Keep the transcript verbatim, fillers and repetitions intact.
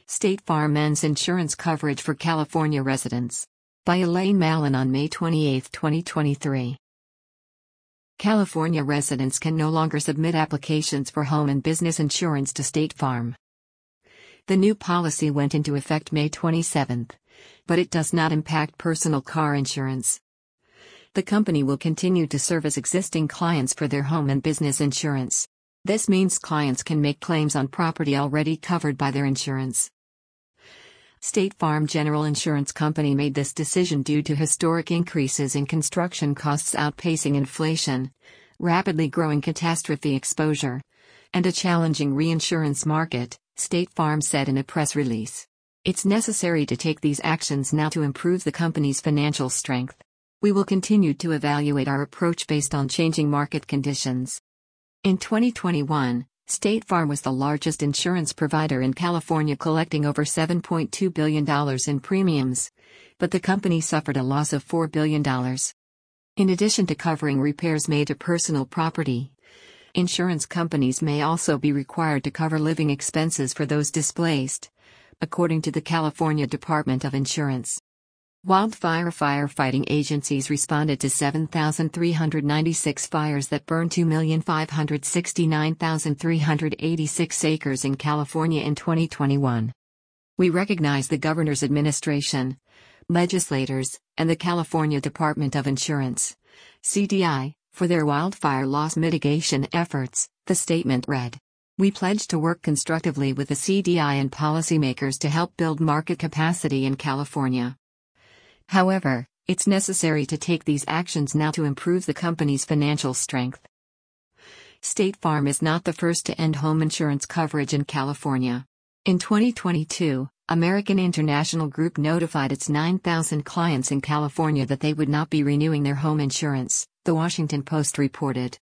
State Farm ends insurance coverage for California residents. By Elaine Mallon on May twenty-eighth, twenty twenty-three. California residents can no longer submit applications for home and business insurance to State Farm. The new policy went into effect May twenty-seventh, but it does not impact personal car insurance. The company will continue to service existing clients for their home and business insurance. This means clients can make claims on property already covered by their insurance. State Farm General Insurance Company made this decision due to historic increases in construction costs outpacing inflation, rapidly growing catastrophe exposure, and a challenging reinsurance market, State Farm said in a press release. It's necessary to take these actions now to improve the company's financial strength. We will continue to evaluate our approach based on changing market conditions. In twenty twenty-one, State Farm was the largest insurance provider in California, collecting over seven point two billion dollars in premiums, but the company suffered a loss of four billion dollars. In addition to covering repairs made to personal property, insurance companies may also be required to cover living expenses for those displaced, according to the California Department of Insurance. Wildfire firefighting agencies responded to seven thousand three hundred ninety-six fires that burned two million five hundred sixty-nine thousand three hundred eighty-six acres in California in twenty twenty-one. We recognize the governor's administration, legislators, and the California Department of Insurance, C D I, for their wildfire loss mitigation efforts, the statement read. We pledge to work constructively with the C D I and policymakers to help build market capacity in California. However, it's necessary to take these actions now to improve the company's financial strength. State Farm is not the first to end home insurance coverage in California. In twenty twenty-two, American International Group notified its nine thousand clients in California that they would not be renewing their home insurance, The Washington Post reported.